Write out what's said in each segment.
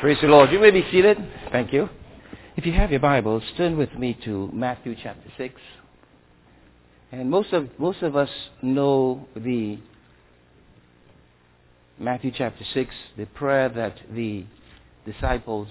Praise the Lord. You may be seated. Thank you. If you have your Bibles, turn with me to Matthew chapter 6. And most of us know the Matthew chapter 6, the prayer that the disciples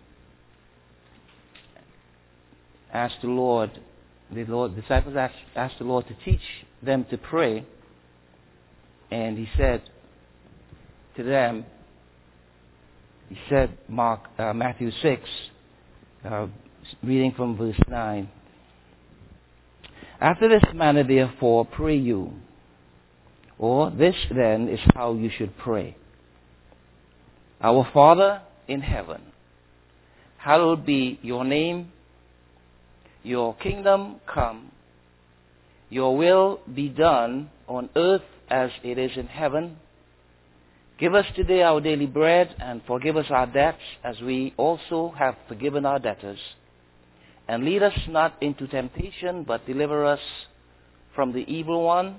asked the Lord. Disciples asked the Lord to teach them to pray. And he said to them, he said, Matthew 6, reading from verse 9. After this manner, therefore, pray you. Or this then is how you should pray. Our Father in heaven, hallowed be your name. Your kingdom come. Your will be done on earth as it is in heaven. Give us today our daily bread, and forgive us our debts as we also have forgiven our debtors. And lead us not into temptation, but deliver us from the evil one.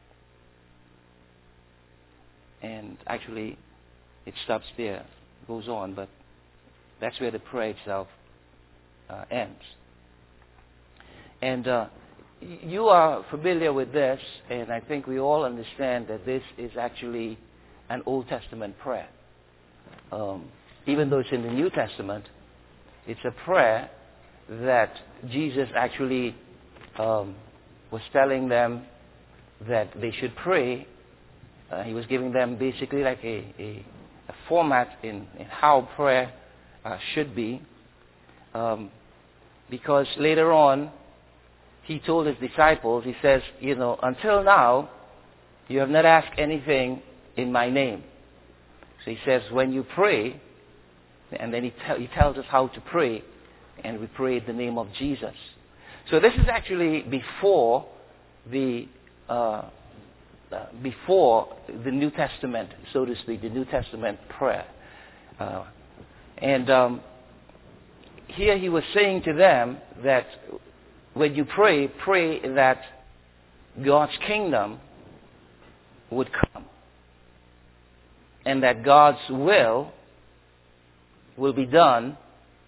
And actually, it stops there. It goes on, but that's where the prayer itself ends. And you are familiar with this, and I think we all understand that this is actually an Old Testament prayer. Even though it's in the New Testament, it's a prayer that Jesus actually was telling them that they should pray. He was giving them basically like a format in how prayer should be. Because later on, he told his disciples, he says, until now, you have not asked anything in my name. So he says, when you pray, and then he tells us how to pray, and we pray in the name of Jesus. So this is actually before the New Testament, so to speak, the New Testament prayer. Here he was saying to them that when you pray that God's kingdom would come, and that God's will be done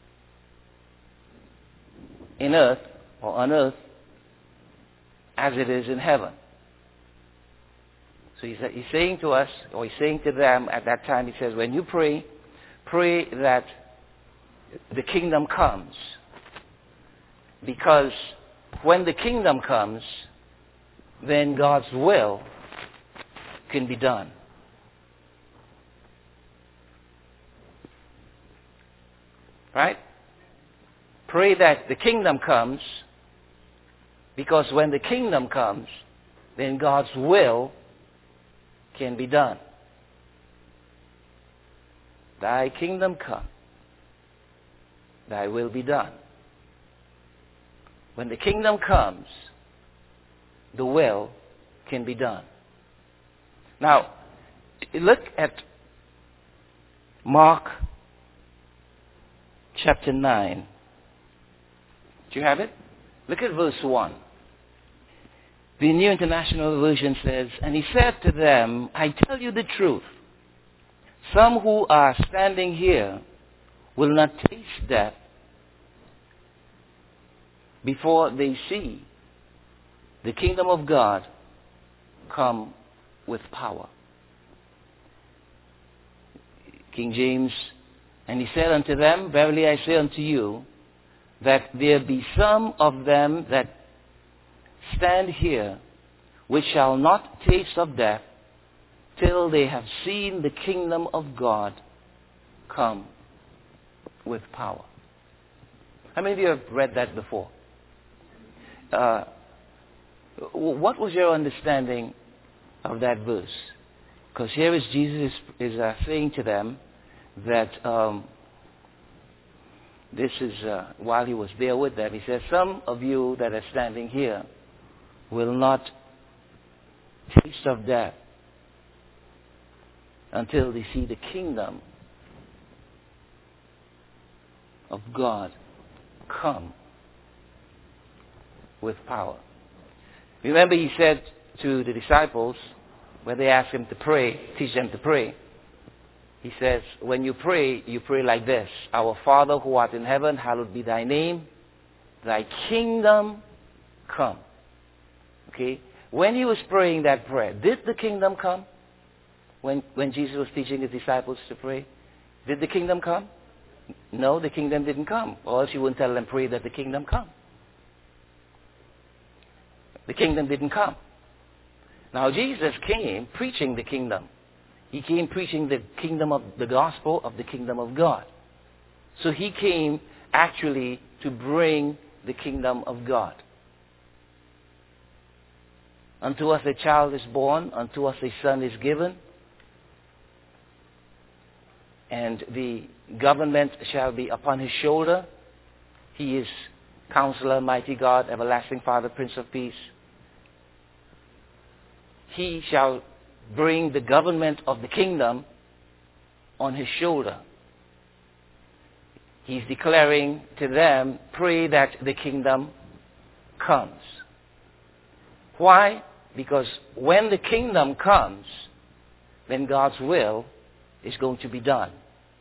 in earth or on earth as it is in heaven. So he's saying to us, or he's saying to them at that time, he says, when you pray that the kingdom comes. Because when the kingdom comes, then God's will can be done. Right? Pray that the kingdom comes, because when the kingdom comes, then God's will can be done. Thy kingdom come, thy will be done. When the kingdom comes, the will can be done. Now, look at Mark chapter 9. Do you have it? Look at verse 1. The New International Version says, and he said to them, I tell you the truth. Some who are standing here will not taste death before they see the kingdom of God come with power. King James, and he said unto them, verily I say unto you, that there be some of them that stand here which shall not taste of death till they have seen the kingdom of God come with power. How many of you have read that before? What was your understanding of that verse? Because here is Jesus is saying to them that this is while he was there with them, he says, some of you that are standing here will not taste of death until they see the kingdom of God come with power. Remember, he said to the disciples, when they asked him to pray, teach them to pray, He says, when you pray like this. Our Father who art in heaven, hallowed be thy name. Thy kingdom come. Okay? When he was praying that prayer, did the kingdom come? When Jesus was teaching his disciples to pray, did the kingdom come? No, the kingdom didn't come. Or else you wouldn't tell them, pray that the kingdom come. The kingdom didn't come. Now Jesus came preaching the kingdom. He came preaching the kingdom of the gospel of the kingdom of God. So he came actually to bring the kingdom of God. Unto us a child is born, unto us a son is given, and the government shall be upon his shoulder. He is Counselor, Mighty God, Everlasting Father, Prince of Peace. He shall bring the government of the kingdom on his shoulder. He's declaring to them, pray that the kingdom comes. Why? Because when the kingdom comes, then God's will is going to be done.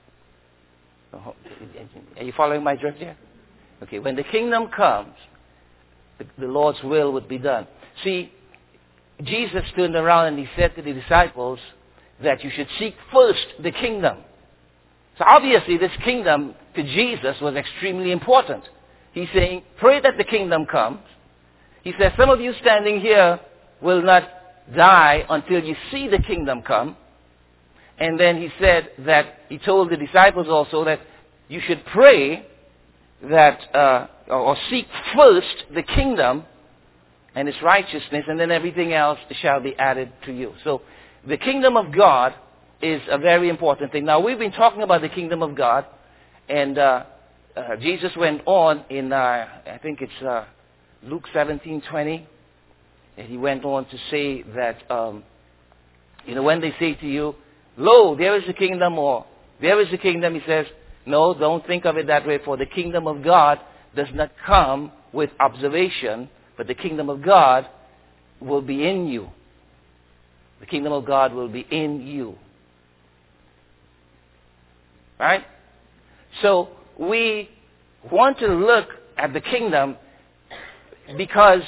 Are you following my drift here? Okay, when the kingdom comes, the Lord's will would be done. See, Jesus turned around and he said to the disciples that you should seek first the kingdom. So obviously this kingdom to Jesus was extremely important. He's saying, pray that the kingdom comes. He says, some of you standing here will not die until you see the kingdom come. And then he said that, he told the disciples also that you should pray that, or seek first the kingdom and its righteousness, and then everything else shall be added to you. So the kingdom of God is a very important thing. Now we've been talking about the kingdom of God, and Jesus went on in, I think it's Luke 17:20, and he went on to say that, when they say to you, lo, there is the kingdom, or there is the kingdom, he says, no, don't think of it that way, for the kingdom of God does not come with observation, but the kingdom of God will be in you. The kingdom of God will be in you. Right? So we want to look at the kingdom because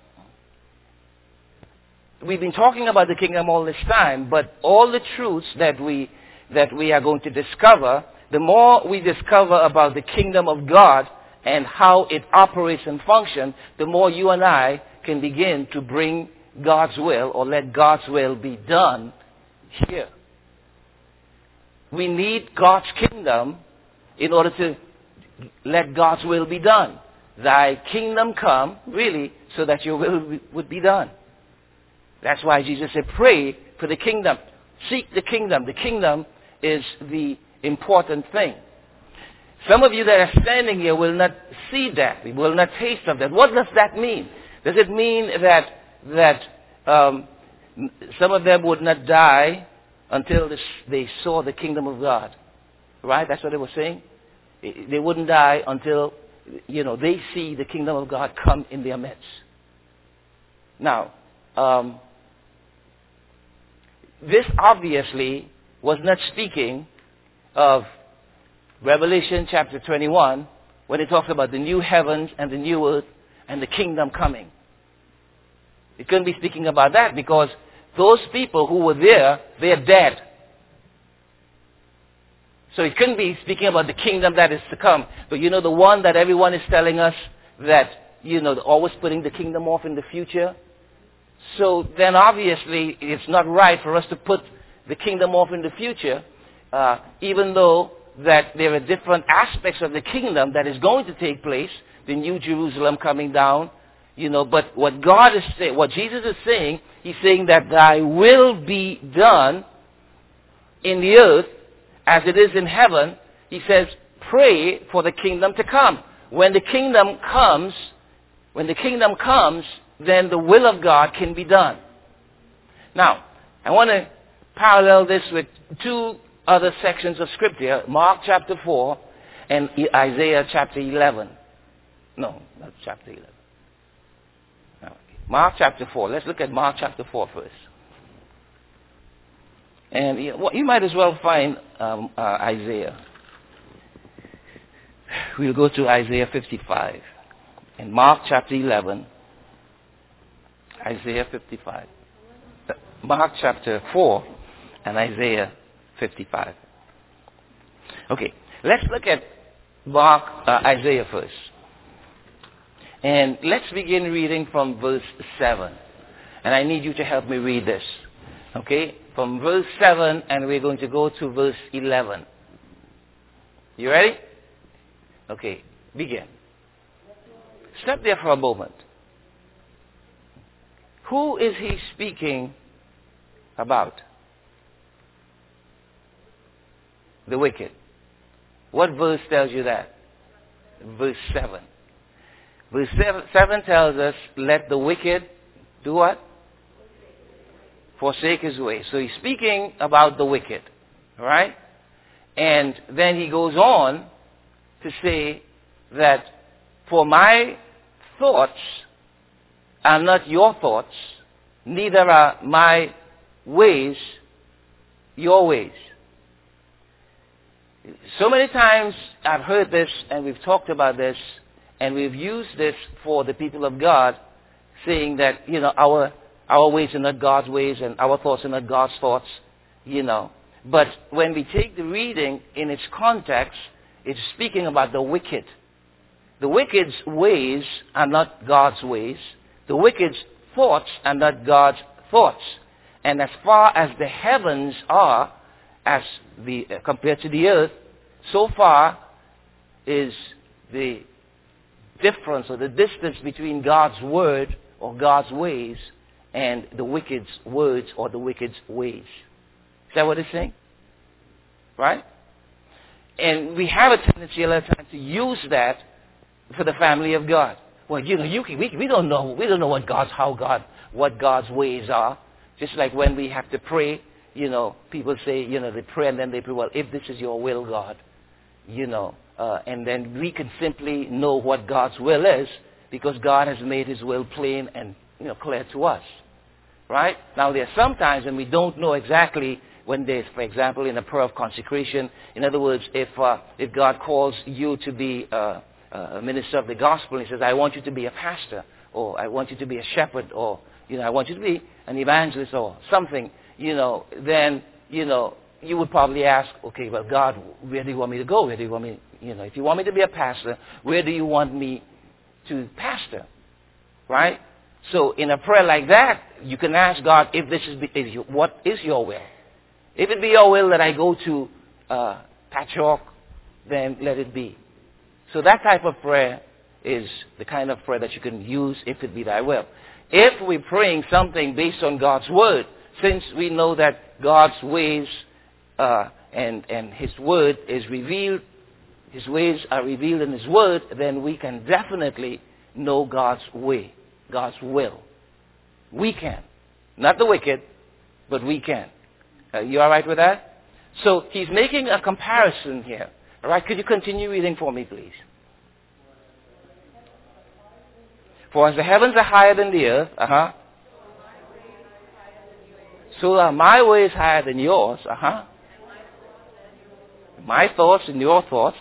we've been talking about the kingdom all this time, but all the truths that we are going to discover, the more we discover about the kingdom of God and how it operates and functions, the more you and I can begin to bring God's will, or let God's will be done here. We need God's kingdom in order to let God's will be done. Thy kingdom come, really, so that your will would be done. That's why Jesus said, pray for the kingdom. Seek the kingdom. The kingdom is the important thing. Some of you that are standing here will not see that. You will not taste of that. What does that mean? Does it mean that some of them would not die until they saw the kingdom of God? Right? That's what they were saying. They wouldn't die until, they see the kingdom of God come in their midst. Now, this obviously was not speaking of Revelation chapter 21, when it talks about the new heavens and the new earth and the kingdom coming. It couldn't be speaking about that because those people who were there, they're dead. So it couldn't be speaking about the kingdom that is to come. But the one that everyone is telling us that, always putting the kingdom off in the future. So then obviously it's not right for us to put the kingdom off in the future, even though that there are different aspects of the kingdom that is going to take place, the New Jerusalem coming down, but what God is saying, what Jesus is saying, he's saying that thy will be done in the earth as it is in heaven. He says, pray for the kingdom to come. When the kingdom comes, then the will of God can be done. Now, I want to parallel this with two other sections of Scripture, Mark chapter 4 and Isaiah chapter 11. No, not chapter 11. No. Mark chapter 4. Let's look at Mark chapter 4 first. And you might as well find Isaiah. We'll go to Isaiah 55. In Mark chapter 11, Isaiah 55. Mark chapter 4 and Isaiah 55. Okay, let's look at Isaiah first. And let's begin reading from verse 7. And I need you to help me read this. Okay, from verse 7, and we're going to go to verse 11. You ready? Okay, begin. Stop there for a moment. Who is he speaking about? The wicked. What verse tells you that? Verse 7. Verse 7 tells us, let the wicked do what? Forsake his way. So he's speaking about the wicked. Right? And then he goes on to say that for my thoughts are not your thoughts, neither are my ways your ways. So many times I've heard this and we've talked about this and we've used this for the people of God, saying that, our ways are not God's ways and our thoughts are not God's thoughts, But when we take the reading in its context, it's speaking about the wicked. The wicked's ways are not God's ways. The wicked's thoughts are not God's thoughts. And as far as the heavens are, compared to the earth, so far is the difference or the distance between God's word or God's ways and the wicked's words or the wicked's ways. Is that what it's saying? Right? And we have a tendency a lot of times to use that for the family of God. Well, we don't know what God's ways are. Just like when we have to pray, people say, they pray and then they pray, well, if this is your will, God, and then we can simply know what God's will is because God has made his will plain and, clear to us. Right? Now, there are some times when we don't know exactly when there's, for example, in a prayer of consecration, in other words, if God calls you to be a minister of the gospel, and he says, I want you to be a pastor, or I want you to be a shepherd, or, I want you to be an evangelist, or something, then, you would probably ask, okay, well, God, where do you want me to go? Where do you want me, if you want me to be a pastor, where do you want me to pastor? Right? So in a prayer like that, you can ask God, what is your will? If it be your will that I go to Patchogue, then let it be. So that type of prayer is the kind of prayer that you can use if it be thy will. If we're praying something based on God's word, since we know that God's ways and his word is revealed, his ways are revealed in his word, then we can definitely know God's way, God's will. We can. Not the wicked, but we can. You all right with that? So he's making a comparison here. All right, could you continue reading for me, please? For as the heavens are higher than the earth, so are my ways higher than yours, My thoughts and your thoughts,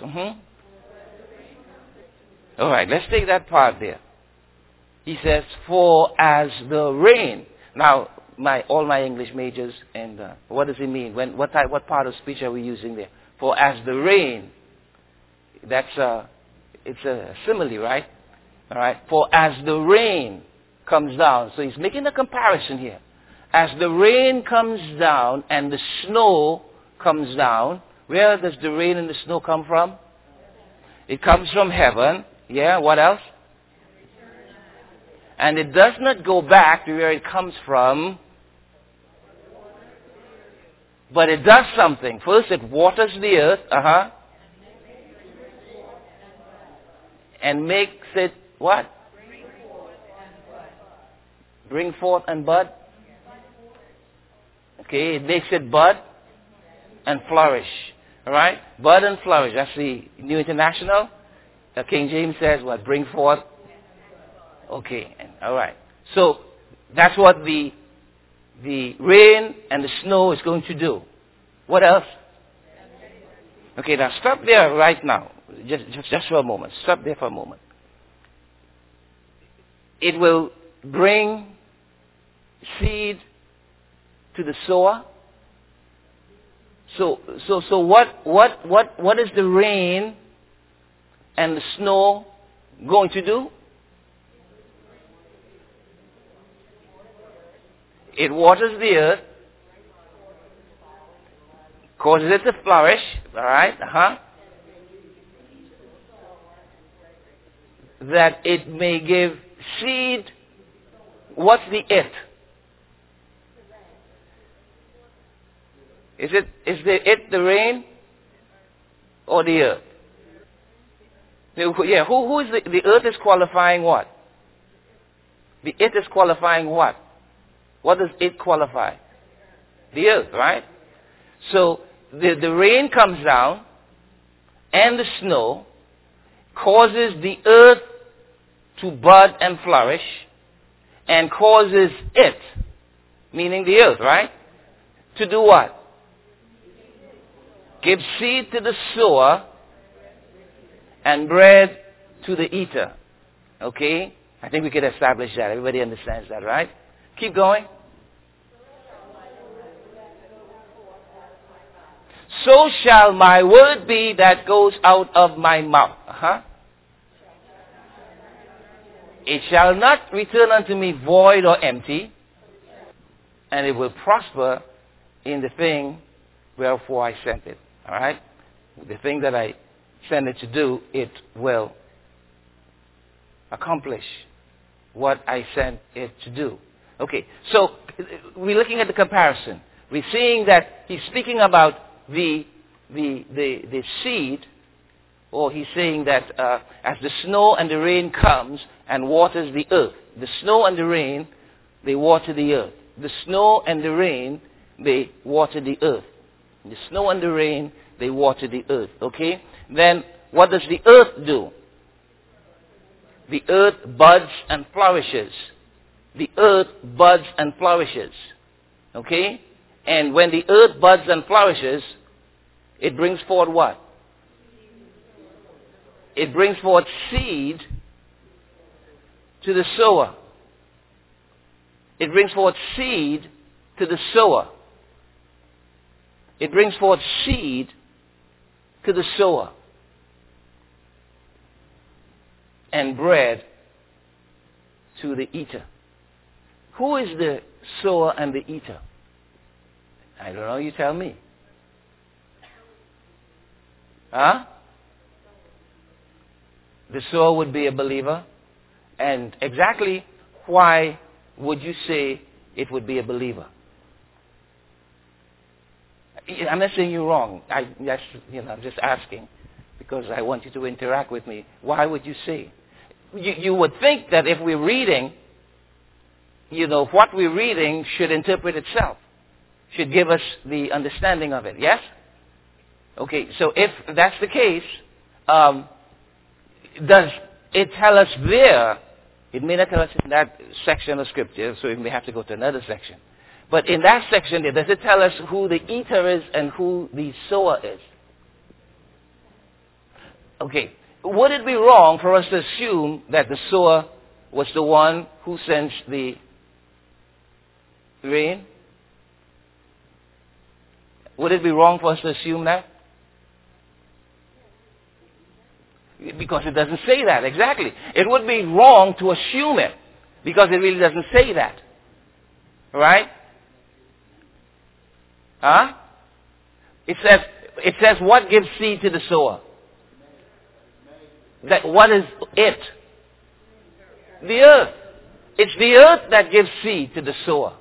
All right, let's take that part there. He says, for as the rain. Now, all my English majors, and what does it mean? What part of speech are we using there? For as the rain, it's a simile, right? All right. For as the rain comes down, so he's making a comparison here. As the rain comes down and the snow comes down, where does the rain and the snow come from? It comes from heaven. Yeah. What else? And it does not go back to where it comes from, but it does something. First, it waters the earth, and makes it what? Bring forth and bud. Okay, it makes it bud and flourish. All right, bud and flourish. That's the New International. King James says what? Bring forth. Okay, all right. So that's what the the rain and the snow is going to do? What else? Okay, now stop there right now. Just for a moment. Stop there for a moment. It will bring seed to the sower. So what is the rain and the snow going to do? It waters the earth, causes it to flourish, all right? That it may give seed. What's the it? Is the rain or the earth? Yeah, who is the earth is qualifying what? The it is qualifying what? What does it qualify? The earth, right? So the rain comes down and the snow causes the earth to bud and flourish and causes it, meaning the earth, right? To do what? Give seed to the sower and bread to the eater. Okay? I think we can establish that. Everybody understands that, right? Keep going. So shall my word be that goes out of my mouth. It shall not return unto me void or empty, and it will prosper in the thing wherefore I sent it. All right? The thing that I sent it to do, it will accomplish what I sent it to do. Okay, so we're looking at the comparison. We're seeing that he's speaking about the seed, or he's saying that as the snow and the rain comes and waters the earth, the snow and the rain, they water the earth. The snow and the rain, they water the earth. The snow and the rain, they water the earth. Okay? Then what does the earth do? The earth buds and flourishes. The earth buds and flourishes. Okay? And when the earth buds and flourishes, it brings forth what? It brings forth seed to the sower. It brings forth seed to the sower. It brings forth seed to the sower. And bread to the eater. Who is the sower and the eater? I don't know, you tell me. Huh? The sower would be a believer. And exactly why would you say it would be a believer? I'm not saying you're wrong. I'm just asking because I want you to interact with me. Why would you say? You would think that if we're reading, what we're reading should interpret itself, should give us the understanding of it. Yes? Okay, so if that's the case, does it tell us there? It may not tell us in that section of Scripture, so we may have to go to another section. But in that section there, does it tell us who the eater is and who the sower is? Okay. Would it be wrong for us to assume that the sower was the one who sends the rain? Would it be wrong for us to assume that? Because it doesn't say that, exactly. It would be wrong to assume it, because it really doesn't say that. Right? Huh? It says what gives seed to the sower? That what is it? The earth. It's the earth that gives seed to the sower.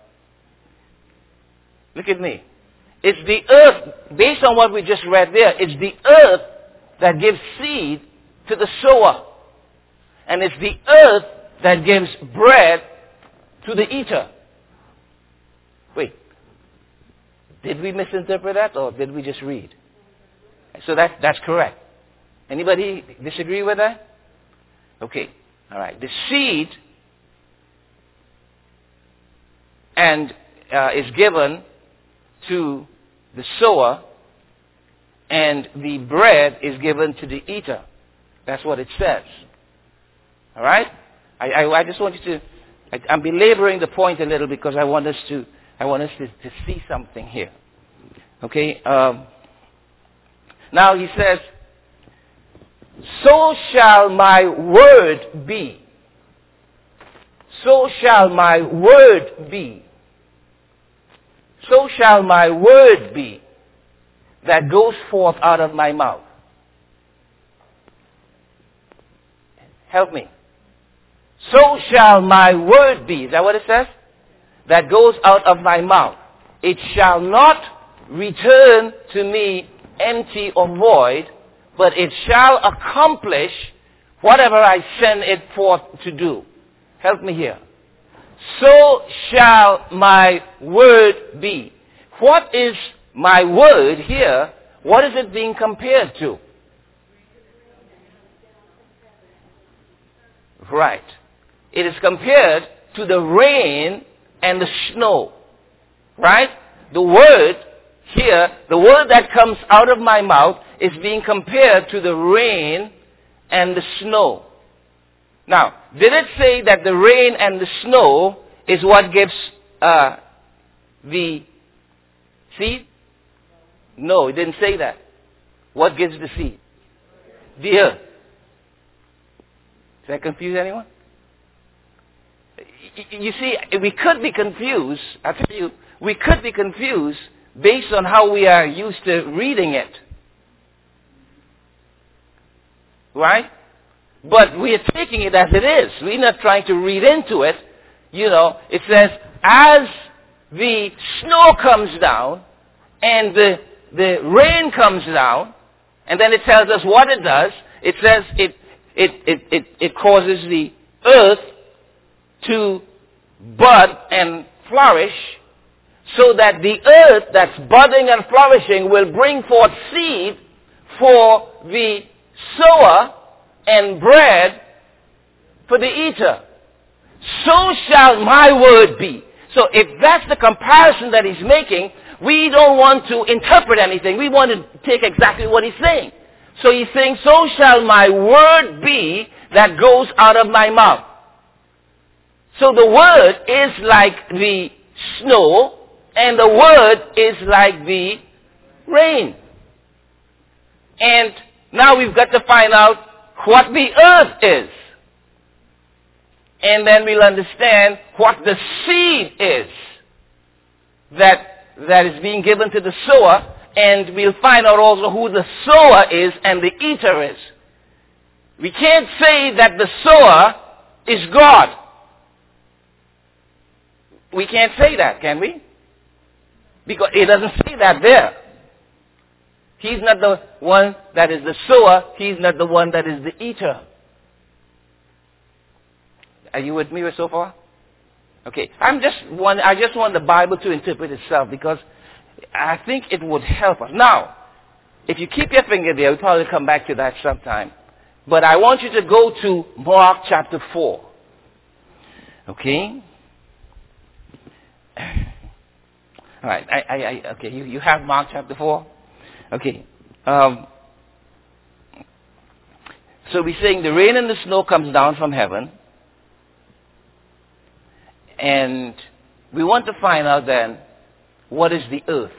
Look at me. It's the earth, based on what we just read there, it's the earth that gives seed to the sower. And it's the earth that gives bread to the eater. Wait. Did we misinterpret that, or did we just read? So that's correct. Anybody disagree with that? Okay. All right. The seed and is given to the sower, and the bread is given to the eater. That's what it says. All right? I just want you to. I'm belaboring the point a little because I want us to see something here. Okay. Now he says, "So shall my word be. So shall my word be. So shall my word be that goes forth out of my mouth." Help me. So shall my word be. Is that what it says? That goes out of my mouth. It shall not return to me empty or void, but it shall accomplish whatever I send it forth to do. Help me here. So shall my word be. What is my word here? What is it being compared to? Right. It is compared to the rain and the snow. Right? The word here, the word that comes out of my mouth is being compared to the rain and the snow. Now, did it say that the rain and the snow is what gives the seed? No, it didn't say that. What gives the seed? The earth. Does that confuse anyone? You see, we could be confused. I tell you, we could be confused based on how we are used to reading it. Right? But we are taking it as it is. We're not trying to read into it. You know, it says, as the snow comes down and the rain comes down, and then it tells us what it does. It says it causes the earth to bud and flourish, so that the earth that's budding and flourishing will bring forth seed for the sower and bread for the eater. So shall my word be. So if that's the comparison that he's making, we don't want to interpret anything. We want to take exactly what he's saying. So he's saying, so shall my word be that goes out of my mouth. So the word is like the snow, and the word is like the rain. And now we've got to find out what the earth is. And then we'll understand what the seed is that is being given to the sower, and we'll find out also who the sower is and the eater is. We can't say that the sower is God. We can't say that, can we? Because it doesn't say that there. He's not the one that is the sower. He's not the one that is the eater. Are you with me so far? Okay. I just want the Bible to interpret itself, because I think it would help us. Now, if you keep your finger there, we'll probably come back to that sometime. But I want you to go to Mark chapter 4. Okay? All right. Okay, you have Mark chapter 4? Okay. So we're saying the rain and the snow comes down from heaven. And we want to find out then, what is the earth?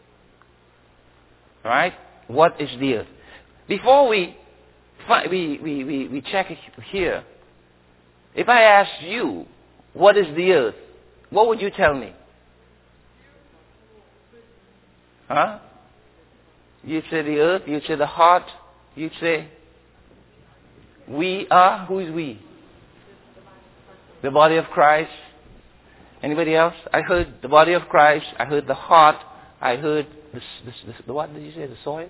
Right? What is the earth? Before we check it here, if I asked you, what is the earth? What would you tell me? Huh? You'd say the earth, you'd say the heart, you'd say we are. Who is we? The body of Christ. Anybody else? I heard the body of Christ. I heard the heart. I heard the what did you say? The soil?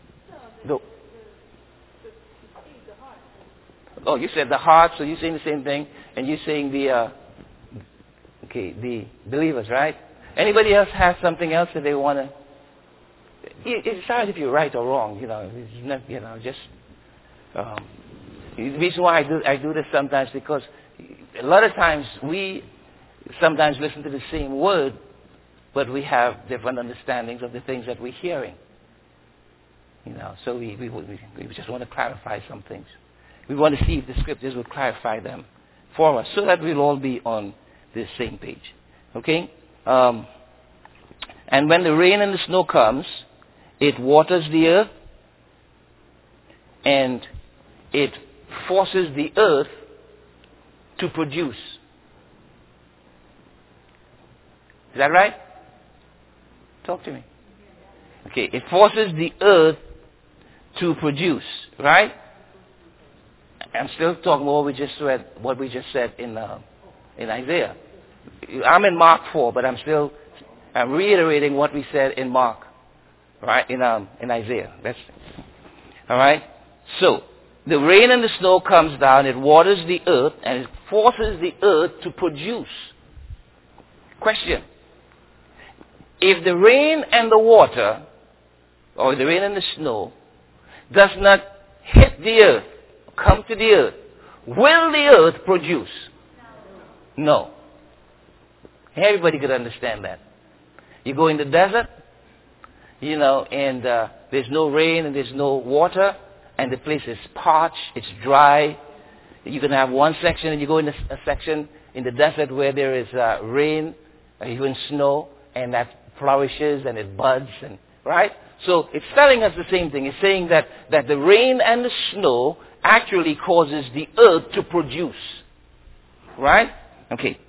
Oh, you said the heart, so you're saying the same thing, and you're saying the believers, right? Anybody else has something else that they want to? It's not if you're right or wrong, It's not, just. The reason why I do this sometimes, because a lot of times we sometimes listen to the same word but we have different understandings of the things that we're hearing. So we just want to clarify some things. We want to see if the scriptures will clarify them for us so that we'll all be on the same page. Okay? And when the rain and the snow comes, it waters the earth and it forces the earth to produce. Is that right? Talk to me. Okay, it forces the earth to produce, right? I'm still talking about what we just said in Isaiah. I'm in Mark 4, but I'm reiterating what we said in Mark, right? In Isaiah. That's all right. So the rain and the snow comes down, it waters the earth, and it forces the earth to produce. Question: if the rain and the water, or the rain and the snow, does not hit the earth, come to the earth, will the earth produce? No. Everybody could understand that. You go in the desert, and there's no rain and there's no water, and the place is parched, it's dry. You can have one section, and you go in a section in the desert where there is rain, or even snow, and that flourishes and it buds, and right? So it's telling us the same thing. It's saying that the rain and the snow actually causes the earth to produce. Right? Okay.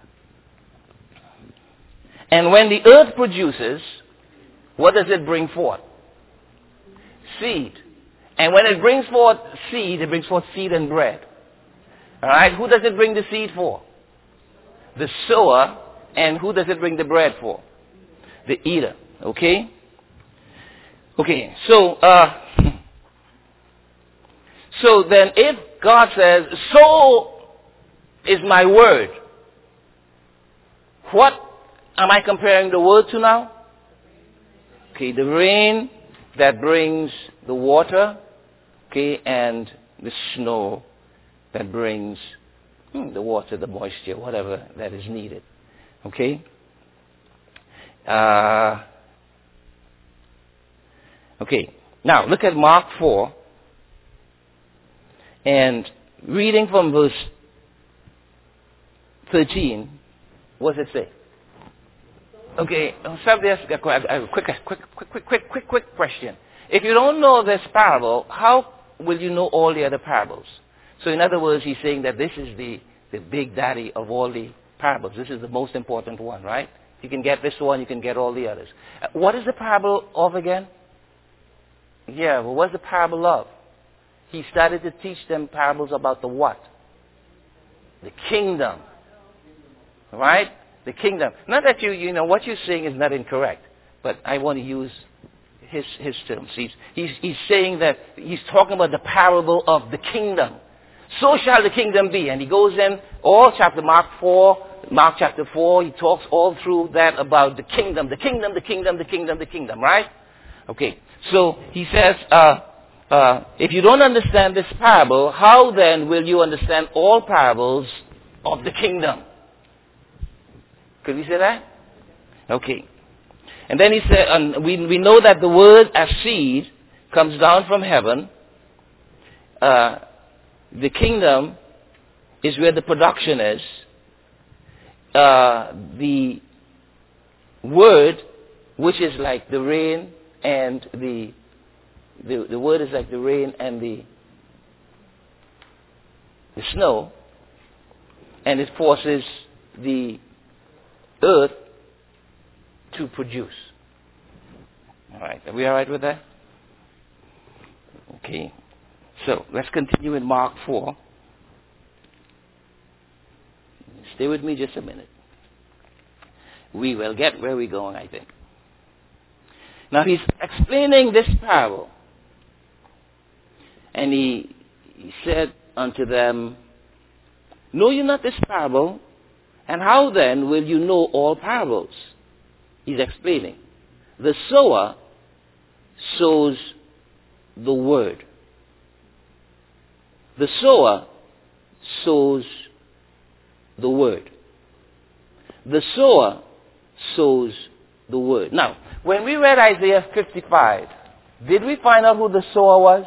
And when the earth produces, what does it bring forth? Seed. And when it brings forth seed, it brings forth seed and bread. All right? Who does it bring the seed for? The sower. And who does it bring the bread for? The eater. Okay? Okay, so then if God says, so is my word, what am I comparing the word to now? Okay, the rain that brings the water, okay, and the snow that brings the water, the moisture, whatever that is needed. Okay? Okay, now look at Mark 4, and reading from verse 13, what does it say? Okay, a quick question. If you don't know this parable, how will you know all the other parables? So in other words, he's saying that this is the big daddy of all the parables. This is the most important one, right? You can get this one, you can get all the others. What is the parable of again? Yeah, well, what's the parable of? He started to teach them parables about the what? The kingdom. Right? The kingdom. Not that what you're saying is not incorrect, but I want to use his terms. He's saying that he's talking about the parable of the kingdom. So shall the kingdom be. And he goes in all chapter Mark chapter 4, he talks all through that about the kingdom, right? Okay, so he says, if you don't understand this parable, how then will you understand all parables of the kingdom? Could we say that? Okay. And then he said, we know that the word as seed comes down from heaven. The kingdom is where the production is. The word, which is like the rain and the word is like the rain and the snow, and it forces the earth to produce. All right, are we all right with that? Okay, so let's continue in Mark 4. Stay with me just a minute. We will get where we're going, I think. Now he's explaining this parable. And he said unto them, know you not this parable? And how then will you know all parables? He's explaining. The sower sows the word. The sower sows the word. The sower sows the word. Now, when we read Isaiah 55, did we find out who the sower was?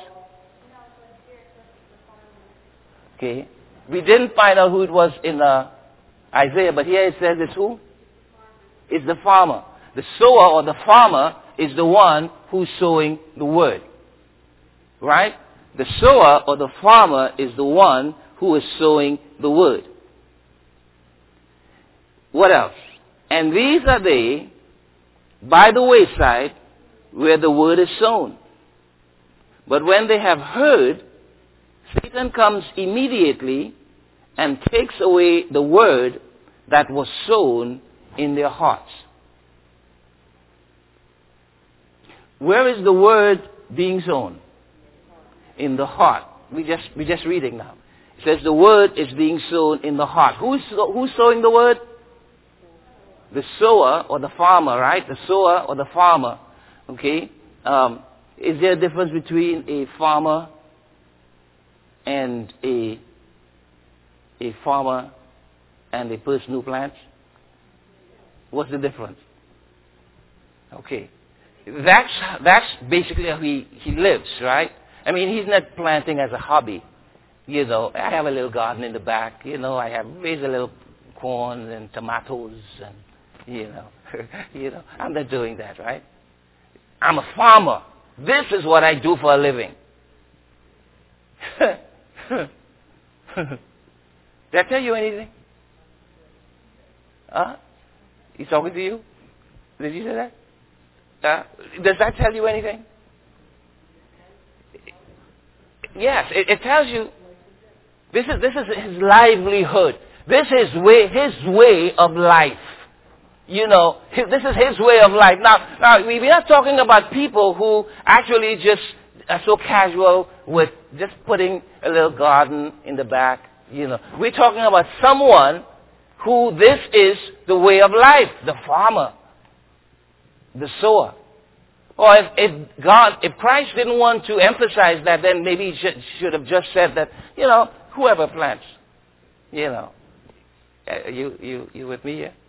Okay. We didn't find out who it was in Isaiah, but here it says it's who? It's the farmer. The sower or the farmer is the one who's sowing the word. Right? The sower or the farmer is the one who is sowing the word. What else? And these are they by the wayside where the word is sown. But when they have heard, Satan comes immediately and takes away the word that was sown in their hearts. Where is the word being sown? In the heart. We're just reading now. It says the word is being sown in the heart. Who's sowing the word? The sower or the farmer, right? The sower or the farmer. Okay? Is there a difference between a farmer and a farmer and a person who plants? What's the difference? Okay. That's basically how he lives, right? I mean, he's not planting as a hobby. You know, I have a little garden in the back. You know, I have raised a little corn and tomatoes and, I'm not doing that, right? I'm a farmer. This is what I do for a living. Did I tell you anything? He's talking to you? Did you say that? Does that tell you anything? Yes, it tells you this is his livelihood. This is his way of life. You know, this is his way of life. Now we're not talking about people who actually just are so casual with just putting a little garden in the back. You know, we're talking about someone who this is the way of life. The farmer, the sower. Or if Christ didn't want to emphasize that, then maybe he should have just said that, whoever plants, you with me here?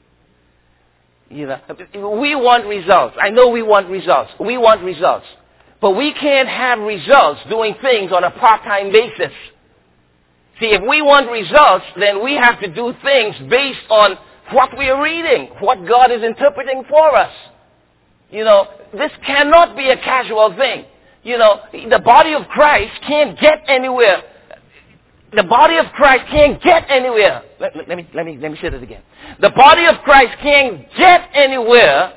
We want results. I know we want results. We want results. But we can't have results doing things on a part-time basis. See, if we want results, then we have to do things based on what we are reading, what God is interpreting for us. This cannot be a casual thing. The body of Christ can't get anywhere. The body of Christ can't get anywhere. Let me say that again. The body of Christ can't get anywhere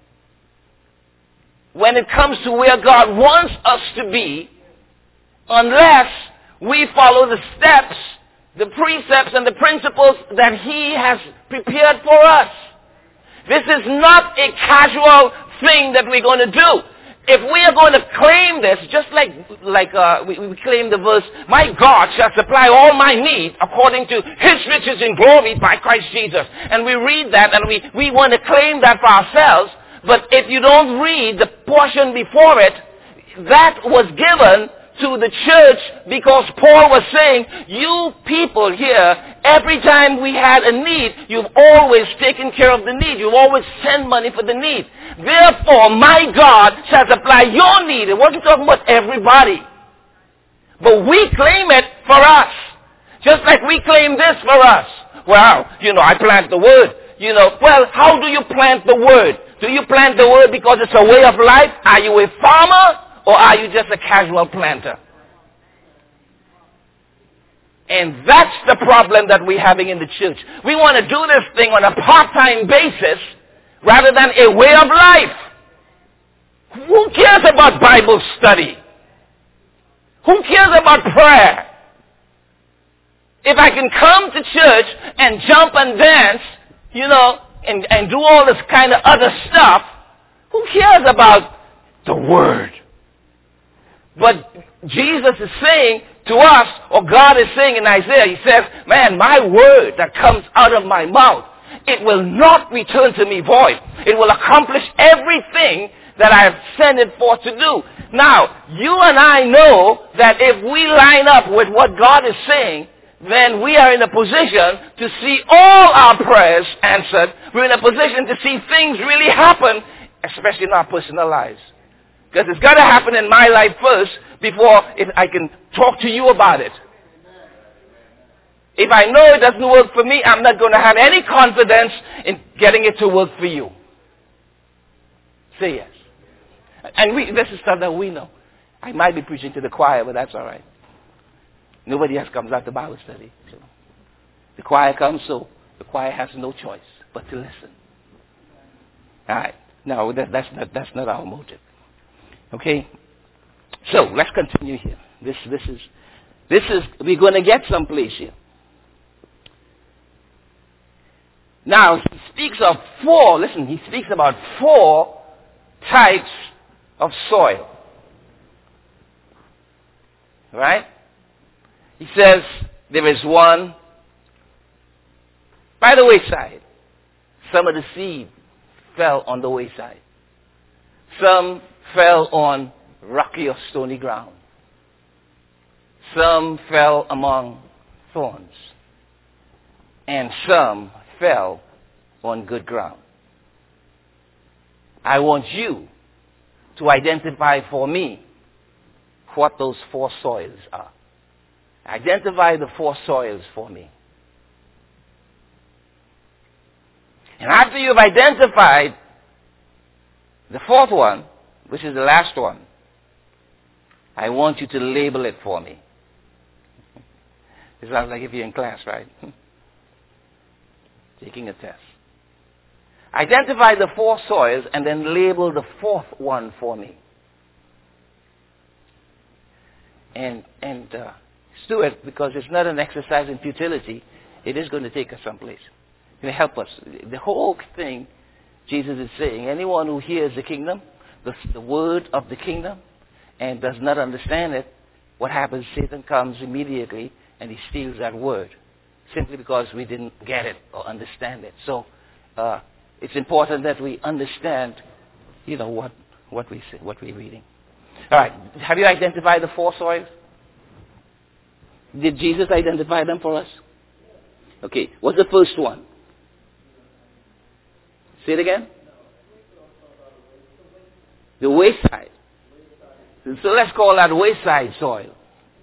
when it comes to where God wants us to be unless we follow the steps, the precepts, and the principles that He has prepared for us. This is not a casual thing that we're going to do. If we are going to claim this, just like we claim the verse, my God shall supply all my need according to His riches in glory by Christ Jesus. And we read that and we want to claim that for ourselves. But if you don't read the portion before it, that was given to the church because Paul was saying, you people here, every time we had a need, you've always taken care of the need. You've always sent money for the need. Therefore, my God shall supply your need. It wasn't talking about everybody. But we claim it for us. Just like we claim this for us. Well, I plant the word. Well, how do you plant the word? Do you plant the word because it's a way of life? Are you a farmer? Or are you just a casual planter? And that's the problem that we're having in the church. We want to do this thing on a part-time basis rather than a way of life. Who cares about Bible study? Who cares about prayer? If I can come to church and jump and dance, and do all this kind of other stuff, who cares about the Word? But Jesus is saying to us, or God is saying in Isaiah, He says, man, my word that comes out of my mouth, it will not return to me void. It will accomplish everything that I have sent it forth to do. Now, you and I know that if we line up with what God is saying, then we are in a position to see all our prayers answered. We're in a position to see things really happen especially in our personal lives. Because it's got to happen in my life first before I can talk to you about it. If I know it doesn't work for me, I'm not going to have any confidence in getting it to work for you. Say yes. And this is stuff that we know. I might be preaching to the choir, but that's all right. Nobody else comes out to Bible study. So the choir comes, so the choir has no choice but to listen. All right. No, that's not our motive. Okay. So let's continue here. This is we're going to get someplace here. Now he speaks of he speaks about 4 types of soil. Right? He says there is one by the wayside. Some of the seed fell on the wayside. Some fell on rocky or stony ground. Some fell among thorns. And some fell on good ground. I want you to identify for me what those 4 soils are. Identify the 4 soils for me. And after you've identified the 4th one, which is the last one, I want you to label it for me. It sounds like if you're in class, right? Taking a test. Identify the 4 soils and then label the 4th one for me. And do it because it's not an exercise in futility. It is going to take us someplace. It's going to help us. The whole thing, Jesus is saying, anyone who hears the kingdom, the word of the kingdom, and does not understand it, what happens? Satan comes immediately and he steals that word, simply because we didn't get it or understand it. So it's important that we understand, what we say, what we're reading. All right. Have you identified the 4 soils? Did Jesus identify them for us? Okay. What's the first one? Say it again. The wayside. So let's call that wayside soil.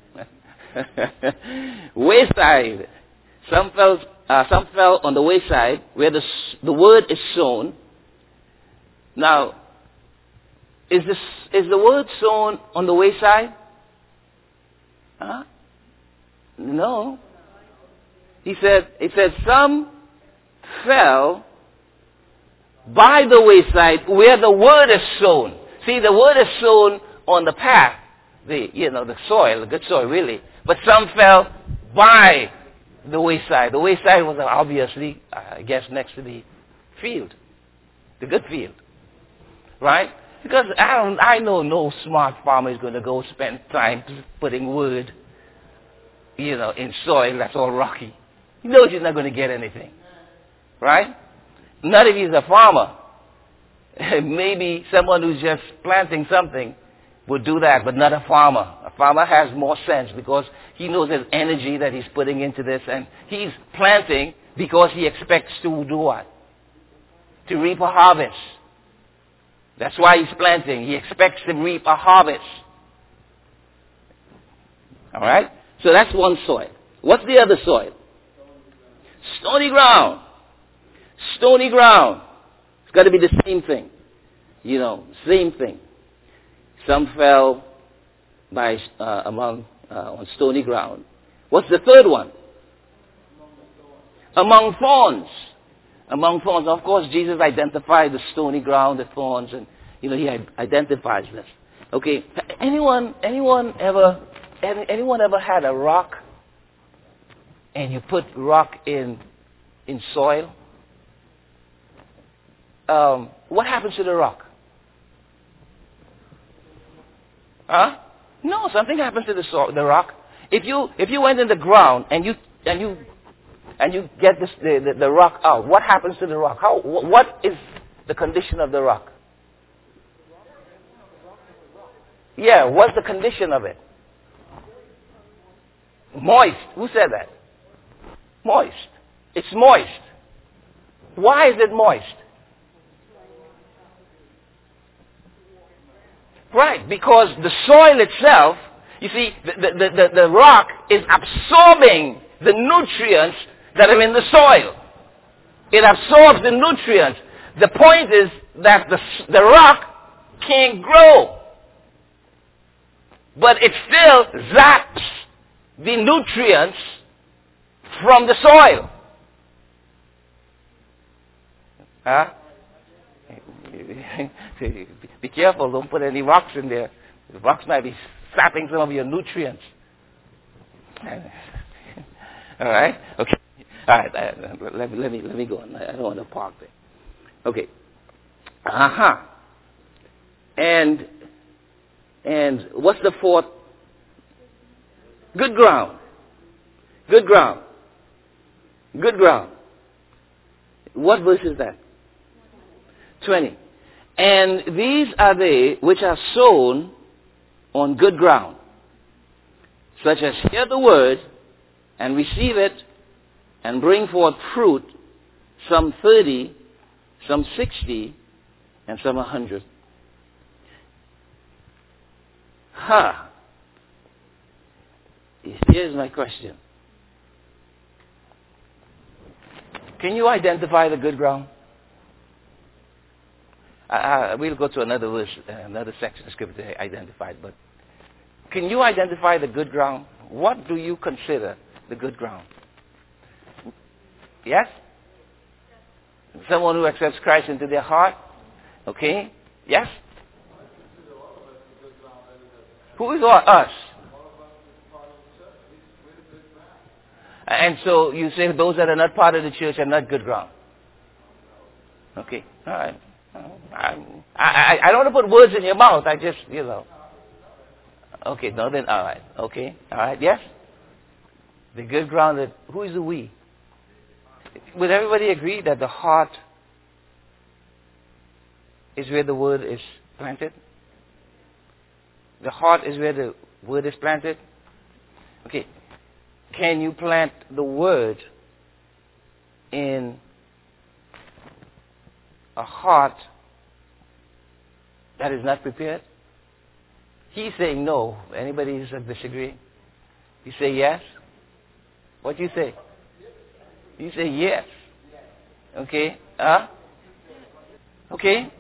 Wayside. Some fell on the wayside where the word is sown. Now, is the word sown on the wayside? Huh? No. It said some fell by the wayside where the word is sown. See, the word is sown on the path, the soil, the good soil, really. But some fell by the wayside. The wayside was obviously, I guess, next to the field, the good field, right? Because I know no smart farmer is going to go spend time putting wood, in soil that's all rocky. He knows he's not going to get anything, right? Not if he's a farmer. Maybe someone who's just planting something would do that, but not a farmer. A farmer has more sense because he knows there's energy that he's putting into this, and he's planting because he expects to do what? To reap a harvest. That's why he's planting. He expects to reap a harvest. All right? So that's one soil. What's the other soil? Stony ground. Stony ground. It's got to be the same thing. Same thing. Some fell on stony ground. What's the third one? Among thorns. Among thorns. Of course, Jesus identified the stony ground, the thorns, and he identifies this. Okay. Anyone ever had a rock and you put rock in soil? What happens to the rock? Huh? No, something happens to the rock. If you went in the ground and you get the rock out, what happens to the rock? What is the condition of the rock? Yeah, what's the condition of it? Moist. Who said that? Moist. It's moist. Why is it moist? Right, because the soil itself, you see, the rock is absorbing the nutrients that are in the soil. It absorbs the nutrients. The point is that the rock can't grow. But it still zaps the nutrients from the soil. Huh? Be careful, don't put any rocks in there. The rocks might be sapping some of your nutrients. All right? Okay. All right. Let me go on. I don't want to park there. Okay. And what's the fourth? Good ground. Good ground. Good ground. What verse is that? 20. And these are they which are sown on good ground, such as hear the word and receive it and bring forth fruit, some 30, some 60, and some 100. Here's my question. Can you identify the good ground? We'll go to another verse, another section of scripture identified, but can you identify the good ground? What do you consider the good ground? Yes? Someone who accepts Christ into their heart? Okay? Yes? Who is us? And so you say those that are not part of the church are not good ground. Okay? All right. I don't want to put words in your mouth. I just, Okay, no, then, all right. Okay, all right, yes? The good ground, who is the we? Would everybody agree that the heart is where the word is planted? The heart is where the word is planted? Okay. Can you plant the word in a heart that is not prepared? He's saying no. Anybody disagree? You say yes? What do you say? You say yes. Okay. Okay.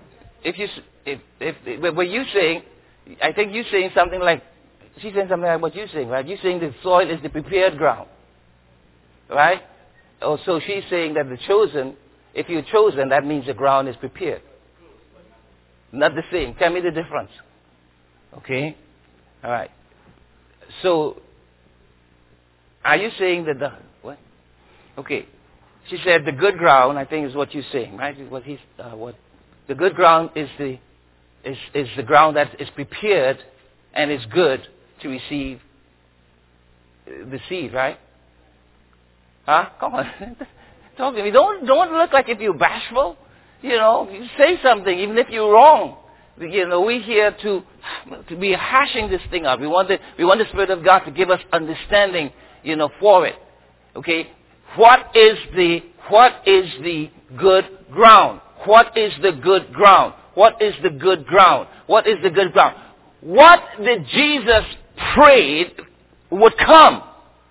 If what you saying, I think you're saying something like, she's saying something like what you're saying, right? You're saying the soil is the prepared ground, right? Oh, so she's saying that the chosen, if you're chosen, that means the ground is prepared. Not the same. Tell me the difference. Okay? All right. So, are you saying that what? Okay. She said the good ground, I think is what you're saying, right? The good ground is the ground that is prepared and is good to receive the seed, right? Huh? Come on. Talk to me. Don't look like if you're bashful. You say something, even if you're wrong. We're here to be hashing this thing up. We want the Spirit of God to give us understanding, for it. Okay? What is the good ground? What is the good ground? What is the good ground? What is the good ground? What did Jesus pray would come?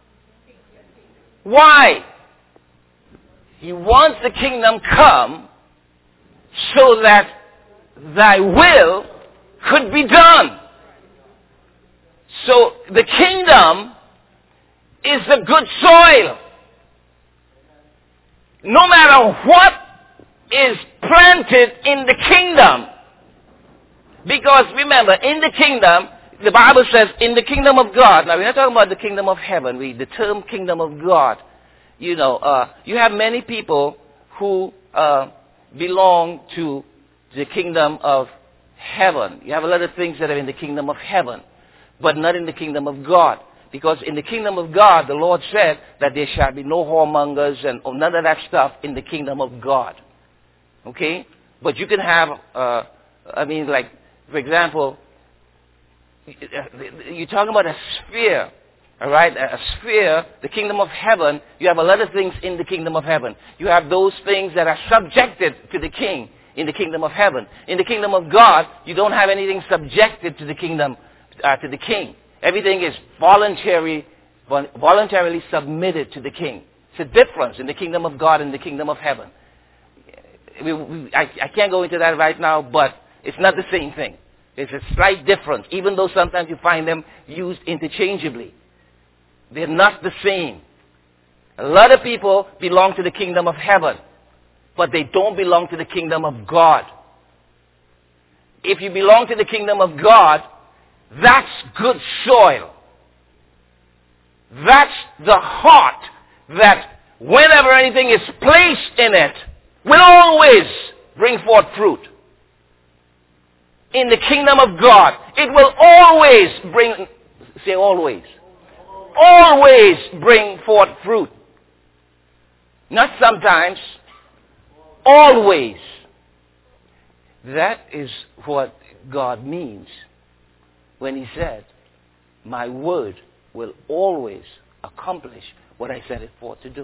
Why? He wants the kingdom come so that thy will could be done. So the kingdom is the good soil. No matter what is planted in the kingdom, because remember, in the kingdom, the Bible says, in the kingdom of God, now we're not talking about the kingdom of heaven, the term kingdom of God, you have many people who belong to the kingdom of heaven. You have a lot of things that are in the kingdom of heaven, but not in the kingdom of God. Because in the kingdom of God, the Lord said that there shall be no whoremongers and none of that stuff in the kingdom of God. Okay? But you can have, for example, you're talking about a sphere. All right? A sphere, the kingdom of heaven, you have a lot of things in the kingdom of heaven. You have those things that are subjected to the king in the kingdom of heaven. In the kingdom of God, you don't have anything subjected to the kingdom, to the king. Everything is voluntarily submitted to the king. It's a difference in the kingdom of God and the kingdom of heaven. I can't go into that right now, but it's not the same thing. There's a slight difference, even though sometimes you find them used interchangeably. They're not the same. A lot of people belong to the kingdom of heaven, but they don't belong to the kingdom of God. If you belong to the kingdom of God, that's good soil. That's the heart that whenever anything is placed in it, will always bring forth fruit. In the kingdom of God, it will always bring, say always bring forth fruit. Not sometimes, always. That is what God means when He said, my word will always accomplish what I set it forth to do.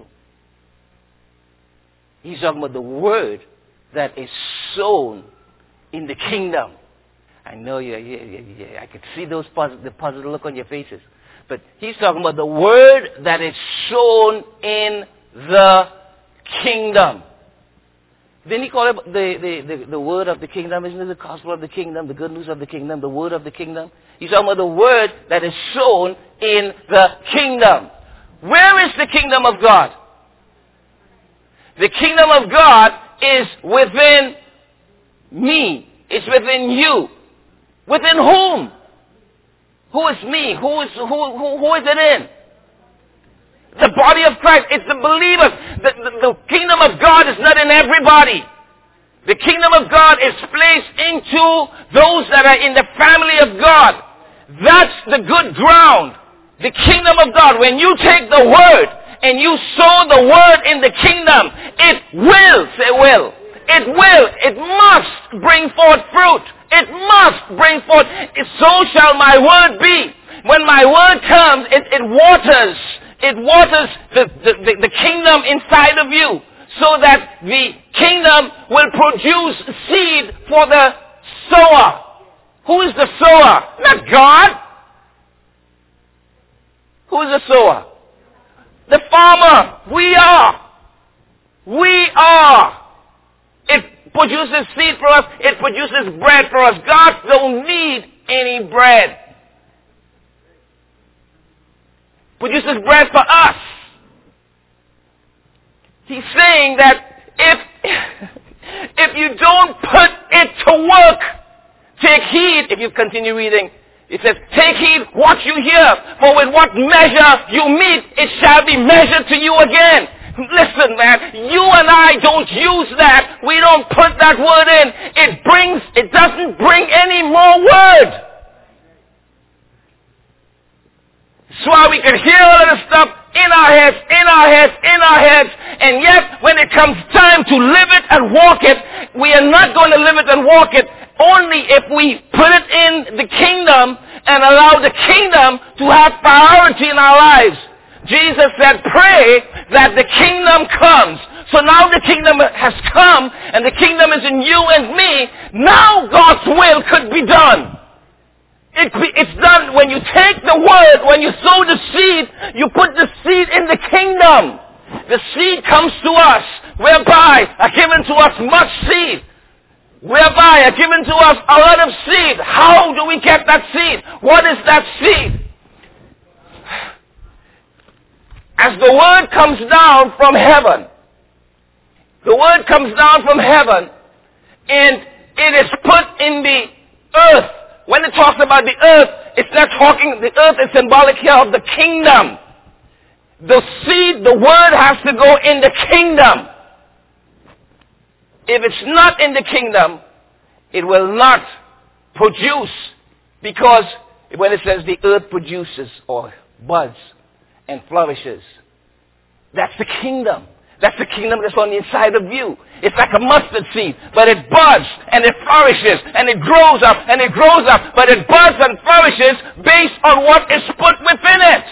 He's talking about the word that is sown in the kingdom. I know I could see the puzzled look on your faces. But He's talking about the word that is sown in the kingdom. Didn't He call it the word of the kingdom? Isn't it the gospel of the kingdom, the good news of the kingdom, the word of the kingdom? He's talking about the word that is sown in the kingdom. Where is the kingdom of God? The kingdom of God is within me. It's within you. Within whom? Who is me? Who is it in? The body of Christ. It's the believers. The kingdom of God is not in everybody. The kingdom of God is placed into those that are in the family of God. That's the good ground. The kingdom of God. When you take the word and you sow the word in the kingdom, it will, say will. It will. It must bring forth fruit. It must bring forth. So shall my word be. When my word comes, it waters. It waters the kingdom inside of you, so that the kingdom will produce seed for the sower. Who is the sower? Not God. Who is the sower? The farmer. We are. We are. It produces seed for us. It produces bread for us. God don't need any bread. Produces bread for us. He's saying that if you don't put it to work, take heed. If you continue reading, it says, take heed what you hear, for with what measure you meet, it shall be measured to you again. Listen, man, you and I don't use that. We don't put that word in. It doesn't bring any more word. That's why we can hear all of this stuff in our heads, and yet when it comes time to live it and walk it, we are not going to live it and walk it only if we put it in the kingdom and allow the kingdom to have priority in our lives. Jesus said, pray that the kingdom comes. So now the kingdom has come, and the kingdom is in you and me. Now God's will could be done. It's done when you take the word, when you sow the seed, you put the seed in the kingdom. The seed comes to us, whereby are given to us much seed. Whereby are given to us a lot of seed. How do we get that seed? What is that seed? As the word comes down from heaven, the word comes down from heaven, and it is put in the earth. When it talks about the earth, it's not talking, the earth is symbolic here of the kingdom. The seed, the word has to go in the kingdom. If it's not in the kingdom, it will not produce, because when it says the earth produces or buds and flourishes, that's the kingdom. That's the kingdom that's on the inside of you. It's like a mustard seed, but it buds and it flourishes and it grows up and it grows up, but it buds and flourishes based on what is put within it.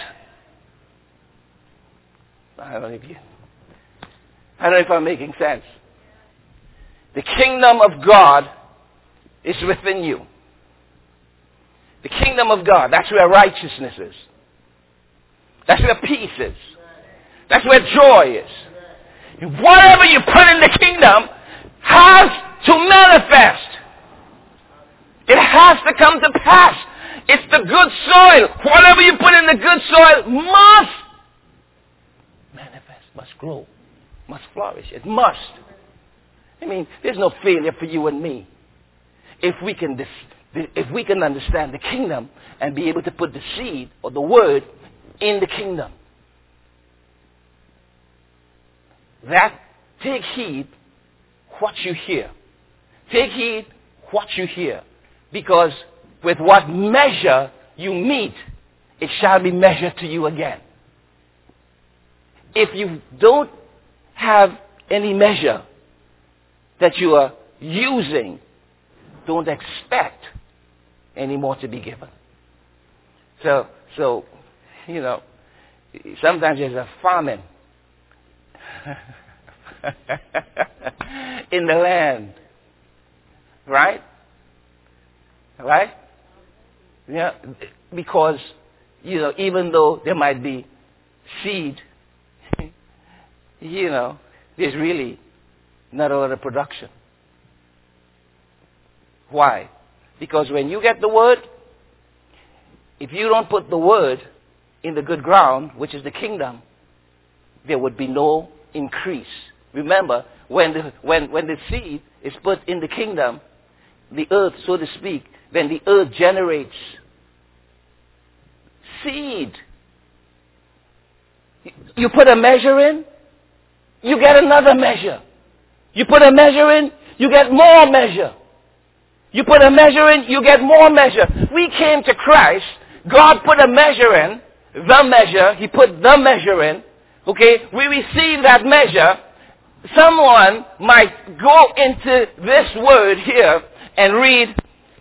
I don't know if I'm making sense. The kingdom of God is within you. The kingdom of God, that's where righteousness is. That's where peace is. That's where joy is. Whatever you put in the kingdom has to manifest. It has to come to pass. It's the good soil. Whatever you put in the good soil must manifest, must grow, must flourish. It must. I mean, there's no failure for you and me. If we can understand the kingdom and be able to put the seed or the word in the kingdom. That, take heed what you hear. Take heed what you hear. Because with what measure you meet, it shall be measured to you again. If you don't have any measure that you are using, don't expect any more to be given. So, you know, sometimes there's a famine in the land. Right? Right? Yeah, because, you know, even though there might be seed, you know, there's really not a lot of production. Why? Because when you get the word, if you don't put the word in the good ground, which is the kingdom, there would be no increase. Remember, when the seed is put in the kingdom, the earth, so to speak, then the earth generates seed. You put a measure in, you get another measure. You put a measure in, you get more measure. You put a measure in, you get more measure. We came to Christ. God put a measure in, the measure. He put the measure in. Okay? We receive that measure. Someone might go into this word here and read,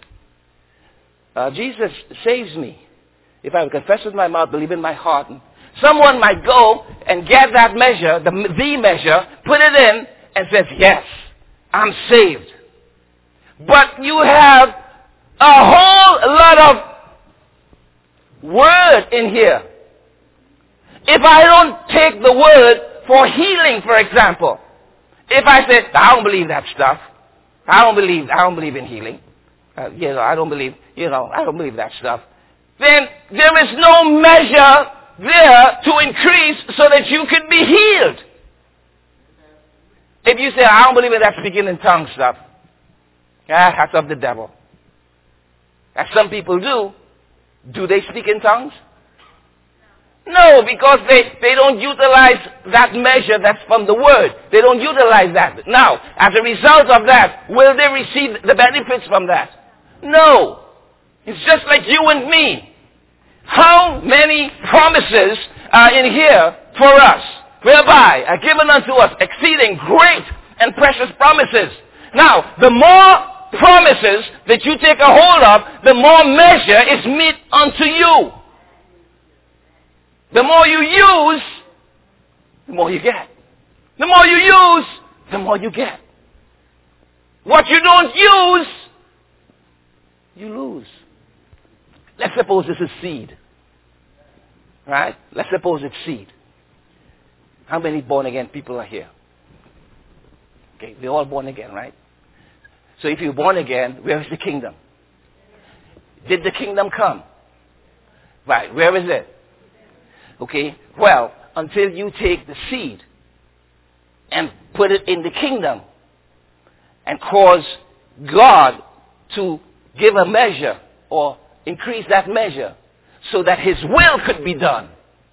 Jesus saves me. If I confess with my mouth, believe in my heart. Someone might go and get that measure, the measure, put it in, and says, yes, I'm saved. But you have a whole lot of word in here. If I don't take the word for healing, for example, if I say, I don't believe that stuff, I don't believe in healing, I don't believe that stuff, then there is no measure there to increase so that you can be healed. If you say, I don't believe in that speaking in tongues stuff, that's of the devil. As some people do they speak in tongues? No, because they don't utilize that measure that's from the word. They don't utilize that. Now, as a result of that, will they receive the benefits from that? No. It's just like you and me. How many promises are in here for us, whereby are given unto us exceeding great and precious promises? Now, the more promises that you take a hold of, the more measure is meet unto you. The more you use, the more you get. The more you use, the more you get. What you don't use, you lose. Let's suppose this is seed. Right? Let's suppose it's seed. How many born again people are here? Okay, we're all born again, right? So if you're born again, where is the kingdom? Did the kingdom come? Right, where is it? Okay, well, until you take the seed and put it in the kingdom and cause God to give a measure or increase that measure so that His will could be done,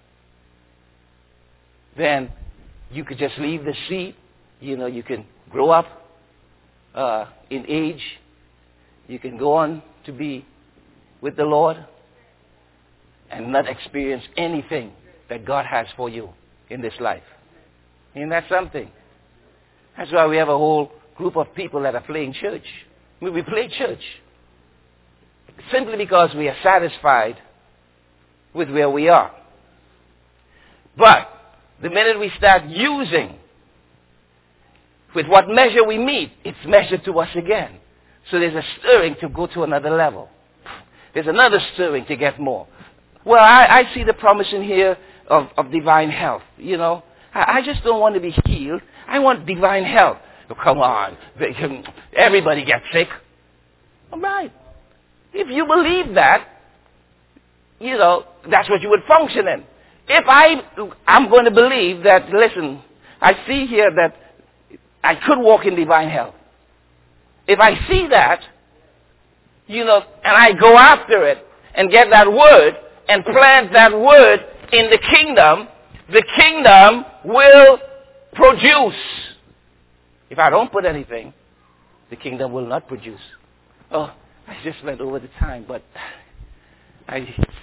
then you could just leave the seed. You know, you can grow up in age. You can go on to be with the Lord and not experience anything that God has for you in this life. Isn't that something? That's why we have a whole group of people that are playing church. We play church simply because we are satisfied with where we are. But the minute we start using with what measure we meet, it's measured to us again. So there's a stirring to go to another level. There's another stirring to get more. Well, I see the promise in here of divine health. You know, I just don't want to be healed. I want divine health. Oh, come on. Everybody gets sick. All right. If you believe that, you know, that's what you would function in. If I'm going to believe that, listen, I see here that I could walk in divine health. If I see that, you know, and I go after it and get that word and plant that word in the kingdom will produce. If I don't put anything, the kingdom will not produce. Oh, I just went over the time, but I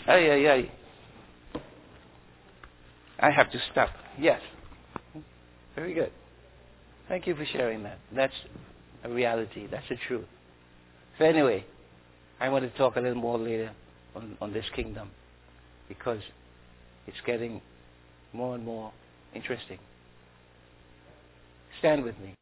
have to stop. Yes. Very good. Thank you for sharing that. That's a reality. That's the truth. So anyway, I want to talk a little more later on this kingdom because it's getting more and more interesting. Stand with me.